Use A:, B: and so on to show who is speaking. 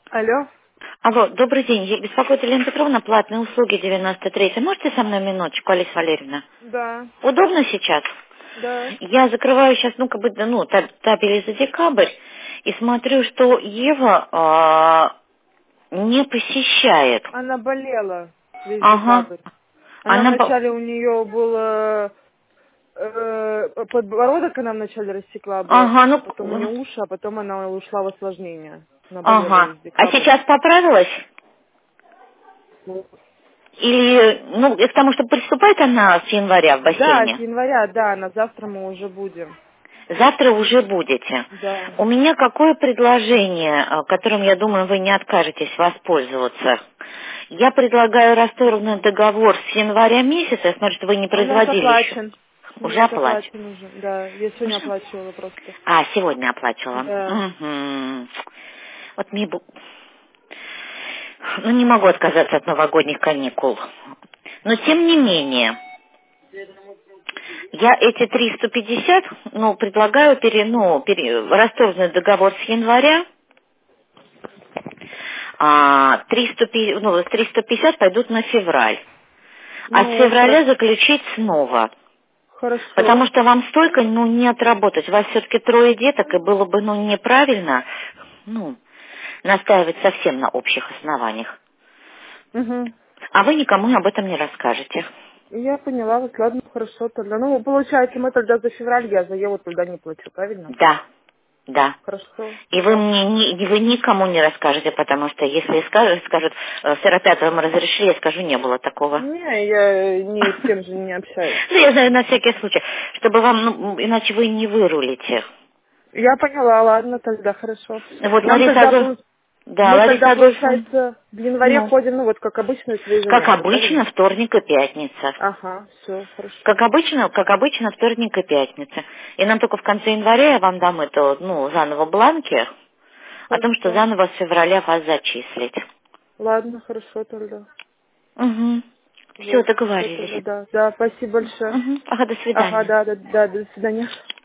A: Алло?
B: Алло, добрый день. Я беспокоит Елена Петровна, платные услуги 93. Можете со мной минуточку, Алиса Валерьевна?
A: Да,
B: Удобно сейчас?
A: да.
B: Я закрываю сейчас, табели за декабрь и смотрю, что Ева не посещает.
A: Она болела весь
B: Ага.
A: декабрь. Она
B: Она...
A: вначале у нее был подбородок, она вначале рассекла
B: Ага,
A: бровь, потом у нее уши, а потом она ушла в осложнение. Она болела
B: Ага.
A: весь
B: А
A: декабрь.
B: сейчас поправилась? Или, это потому что приступает она с января в
A: Да, с
B: бассейне?
A: января, да, на завтра мы уже будем.
B: Завтра уже будете.
A: Да.
B: У меня какое предложение, которым, я думаю, вы не откажетесь воспользоваться. Я предлагаю расторгнуть договор с января месяца. Я смотрю, что вы не
A: У нас
B: производили еще.
A: оплачен.
B: Уже
A: Нет,
B: оплачено.
A: оплачен уже. Да, я сегодня
B: Уже?
A: оплачивала просто.
B: А, сегодня оплачивала.
A: Да.
B: Мгм. Вот мне бы... не могу отказаться от новогодних каникул. Но тем не менее, я эти 350, предлагаю расторгнуть договор с января, 350 пойдут на февраль. А с
A: Ну,
B: февраля
A: хорошо.
B: заключить снова. Потому
A: Хорошо.
B: что вам столько, не отработать. У вас все-таки 3 деток, и было бы, неправильно, настаивать совсем на общих основаниях.
A: Угу.
B: А вы никому об этом не расскажете.
A: Я поняла вас, ладно, хорошо тогда. Ну, получается, мы тогда за февраль, я за Еву тогда не плачу, правильно?
B: Да, да.
A: Хорошо,
B: И вы
A: ладно.
B: мне вы никому не расскажете, потому что если скажут, 45-го мы разрешили, я скажу, не было такого.
A: Не, я ни с кем же не общаюсь.
B: Я знаю на всякий случай, чтобы вам, иначе вы не вырулите.
A: Я поняла, ладно, тогда хорошо.
B: Вот
A: Нам
B: Лариса
A: тогда,
B: Адольфовна, да,
A: мы тогда,
B: Лариса Адольфовна,
A: получается, в январе
B: ну,
A: ходим, ну, вот как обычно, свои
B: как
A: занятия,
B: обычно,
A: правильно?
B: вторник и пятница.
A: Ага, все, хорошо.
B: Как обычно, вторник и пятница. И нам только в конце января я вам дам это, заново бланки о том, что
A: Хорошо.
B: заново с февраля вас зачислить.
A: Ладно, хорошо тогда.
B: Угу. Все,
A: Вот, все тогда,
B: договорились.
A: да. Да, спасибо большое.
B: Угу. Ага, до
A: Ага,
B: свидания.
A: да, до свидания.